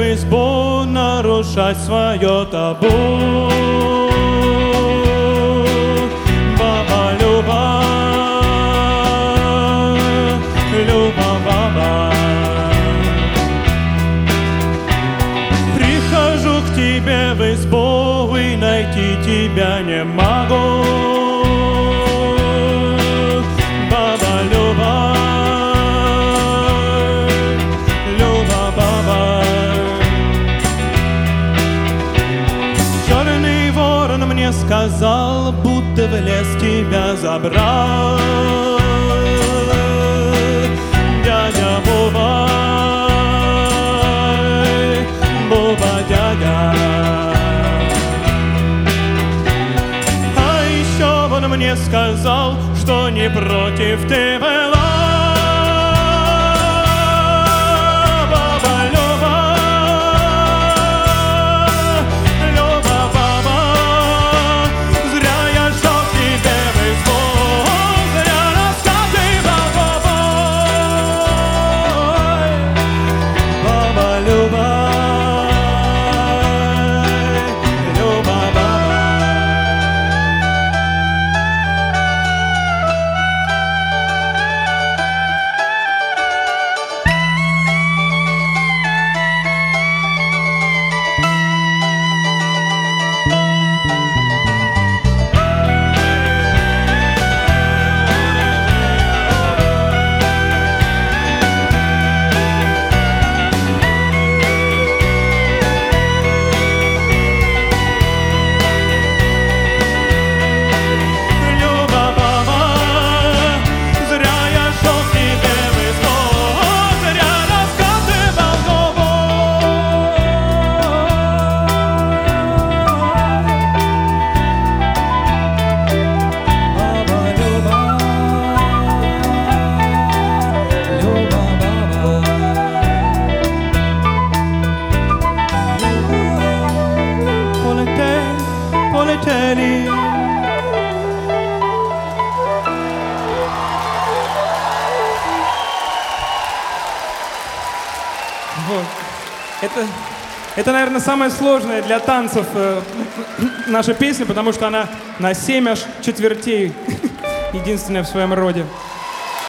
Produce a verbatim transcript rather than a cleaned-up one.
в избу нарушать свое табу. Баба Люба, Люба баба, прихожу к тебе в избу и найти тебя не могу. Баба Люба, Люба баба, черный ворон мне сказал, будто в лес тебя забрал. Дядя Буба, Буба дядя. А еще он мне сказал, что не против ты была. Баба Люба, Люба баба, зря я шел к тебе в избу, зря рассказывал тобой. Баба Люба, Люба баба. Люба баба, зря я шел к тебе в избу, зря рассказывал тобой. Баба Люба, Люба баба. Полетели, полетели. Вот. Это, это, наверное, самая сложная для танцев э, наша песня, потому что она на семь аж четвертей, единственная в своем роде.